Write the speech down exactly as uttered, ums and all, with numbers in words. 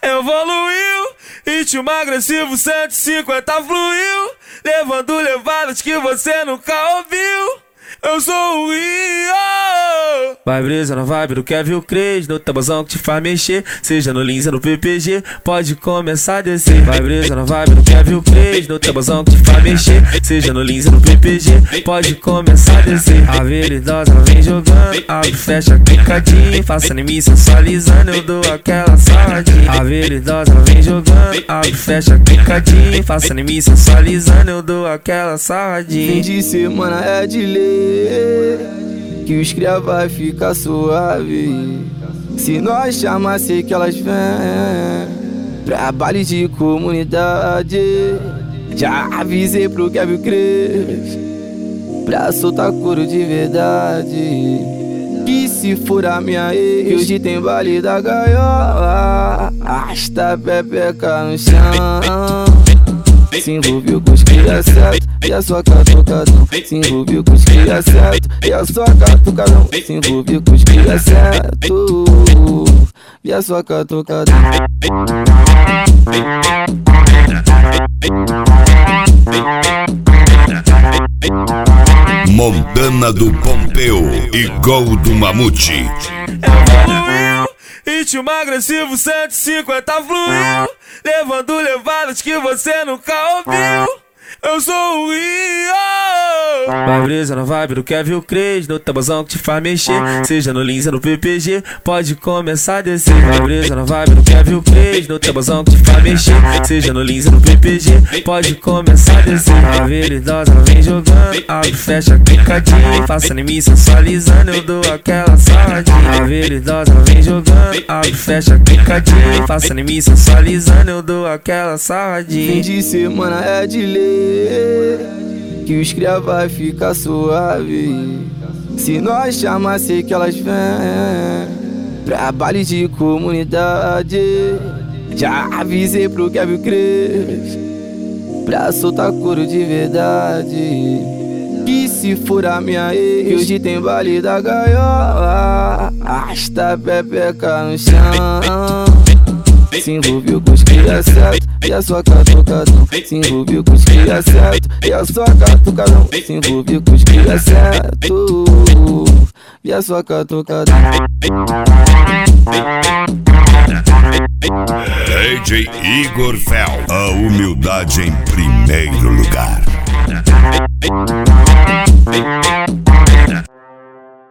Evoluiu, ritmo agressivo cento e cinquenta fluiu, levando levadas que você nunca ouviu. Eu sou o Rio. Vai brisa na vibe do Kevin Cres, no tabuzão que te faz mexer, seja no Lins ou no P P G, pode começar a descer. Vai brisa na vibe do Kevin Cres, no tabuzão que te faz mexer, seja no Lins ou no P P G, pode começar a descer. A veridosa ela vem jogando, abre, fecha, clicadinho, faça em mim sensualizando, eu dou aquela sarradinha. A veridosa ela vem jogando, abre, fecha, clicadinho, faça em mim sensualizando, eu dou aquela sarradinha. Fim de semana é de lei, que os cria vai ficar suave. Se nós chamar, sei que elas vêm pra baile de comunidade. Já avisei pro Kevin Cres pra soltar couro de verdade, que se for a minha ex, hoje tem baile da gaiola. Arrasta pepeca no chão, se envolveu com os cria certo e a sua catucadão. Se envolveu com os cria certo e a sua catucadão. Se envolveu com os cria certo e a sua catucadão. Montana do Pompeu e Gol do Mamute. Evoluiu, ritmo agressivo cento e cinquenta fluiu, levando levadas que você nunca ouviu. Eu sou o Rio. Vai brisa na vibe do Kevin Cres, no tabuzão que te faz mexer, seja no Lins ou no P P G, pode começar a descer. Vai brisa na vibe do Kevin Cres, no tabuzão que te faz mexer, seja no Lins ou no P P G, pode começar a descer. A veridosa ela vem jogando, abre, fecha, clicadinho, faça em mim sensualizando, eu dou aquela sarradinha. A veridosa ela vem jogando, abre, fecha, clicadinho, faça em mim sensualizando, eu dou aquela sarradinha. Fim de semana é de lei, que os cria vai ficar suave. Se nós chamar, sei que elas vêm pra baile de comunidade. Já avisei pro Kevin Cres pra soltar couro de verdade, que se for a minha ex, hoje tem baile da gaiola. Arrasta pepeca no chão, se envolveu com os cria certo e a sua catucadão. Se envolveu com os cria certo e a sua catucadão. Se envolveu com os cria certo e a sua catucadão. D J Igor Fel, a humildade em primeiro lugar.